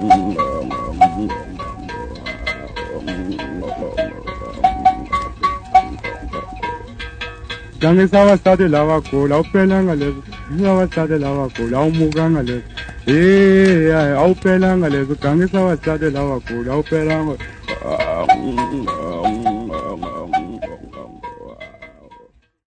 Gange sawasade lava gula awuphela ngalezo sawasade lava gula awumuka ngalezo awuphela ngalezo gange sawasade lava gula awuphela